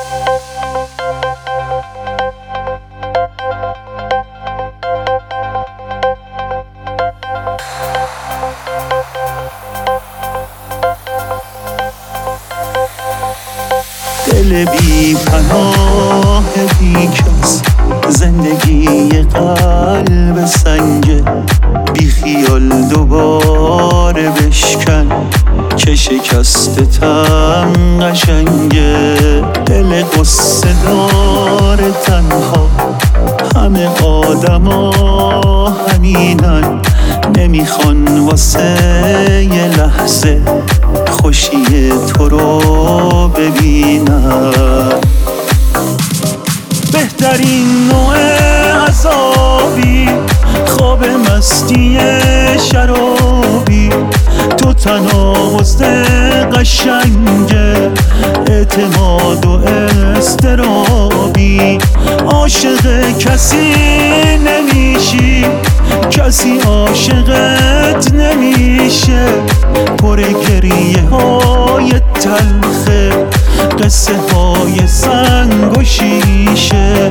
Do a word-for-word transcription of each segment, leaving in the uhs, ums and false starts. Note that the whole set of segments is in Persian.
دل بی پناه بی کس، زندگی قلب سنگه، بی خیال دوباره بشکن که شکستتم قشنگه. دل قصه داره تنها، همه آدما همینن، نمیخوان واسه یه لحظه خوشی تو رو ببینم. بهترین نوع عذابی خواب مستی شرابی، تو تناقض قشنگه، اعتماد و استرابی. عاشق کسی نمیشی، کسی عاشقت نمیشه، پر گریه های تلخه، قصه های سنگ و شیشه.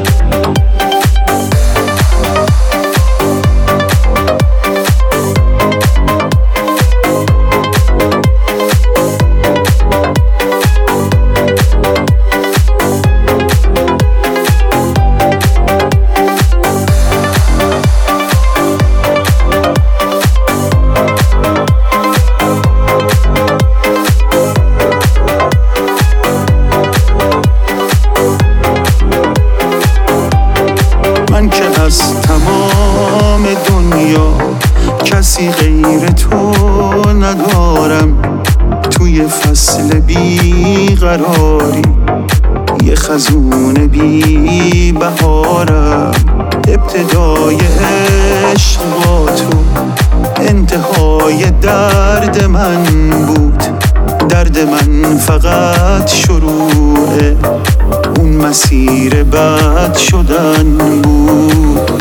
من که از تمام دنیا کسی غیر تو ندارم، توی فصل بیقراری یه خزون بی بهارم. ابتدای عشق با تو انتهای درد من بود، درد من فقط شروعه، اون مسیر بد شدن بود.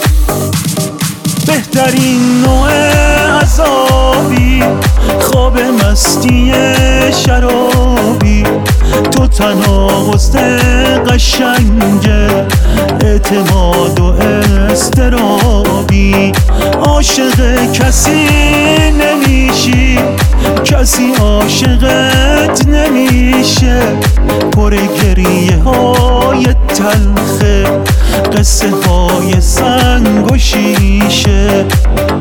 بهترین نوع عذابی خواب مستی شرابی، تو تناقض قشنگه، اعتماد و استرابی. عاشق کسی نمیشی، کسی عاشقت نمیشه، پر گریه های تلخه، قصه های سنگ و شیشه.